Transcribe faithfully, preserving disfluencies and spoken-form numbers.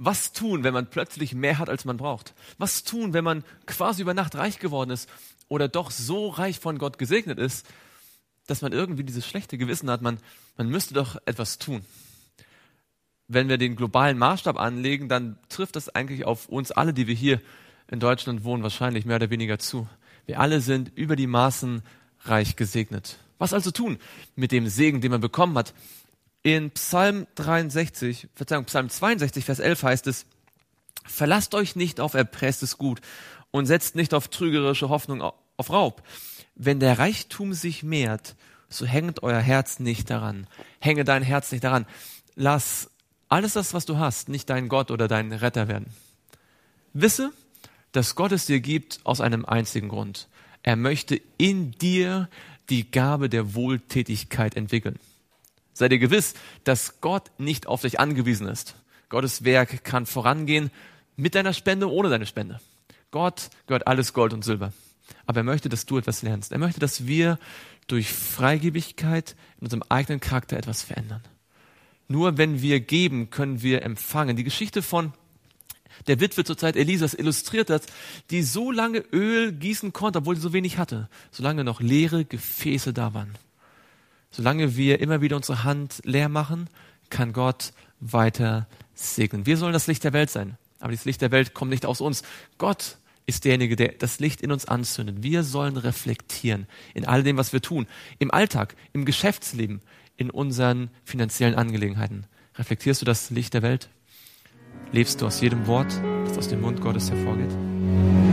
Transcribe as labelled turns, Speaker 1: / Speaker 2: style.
Speaker 1: Was tun, wenn man plötzlich mehr hat, als man braucht? Was tun, wenn man quasi über Nacht reich geworden ist oder doch so reich von Gott gesegnet ist, dass man irgendwie dieses schlechte Gewissen hat, man, man müsste doch etwas tun. Wenn wir den globalen Maßstab anlegen, dann trifft das eigentlich auf uns alle, die wir hier in Deutschland wohnen, wahrscheinlich mehr oder weniger zu. Wir alle sind über die Maßen reich gesegnet. Was also tun mit dem Segen, den man bekommen hat? In Psalm dreiundsechzig, Verzeihung, Psalm zweiundsechzig, Vers elf heißt es: Verlasst euch nicht auf erpresstes Gut und setzt nicht auf trügerische Hoffnung auf Raub. Wenn der Reichtum sich mehrt, so hängt euer Herz nicht daran. Hänge dein Herz nicht daran. Lass alles das, was du hast, nicht dein Gott oder dein Retter werden. Wisse, dass Gott es dir gibt aus einem einzigen Grund. Er möchte in dir die Gabe der Wohltätigkeit entwickeln. Sei dir gewiss, dass Gott nicht auf dich angewiesen ist. Gottes Werk kann vorangehen mit deiner Spende, ohne deine Spende. Gott gehört alles Gold und Silber. Aber er möchte, dass du etwas lernst. Er möchte, dass wir durch Freigebigkeit in unserem eigenen Charakter etwas verändern. Nur wenn wir geben, können wir empfangen. Die Geschichte von der Witwe zur Zeit Elisas illustriert das, die so lange Öl gießen konnte, obwohl sie so wenig hatte, solange noch leere Gefäße da waren. Solange wir immer wieder unsere Hand leer machen, kann Gott weiter segnen. Wir sollen das Licht der Welt sein, aber das Licht der Welt kommt nicht aus uns. Gott ist derjenige, der das Licht in uns anzündet. Wir sollen reflektieren in all dem, was wir tun. Im Alltag, im Geschäftsleben, in unseren finanziellen Angelegenheiten. Reflektierst du das Licht der Welt? Lebst du aus jedem Wort, das aus dem Mund Gottes hervorgeht?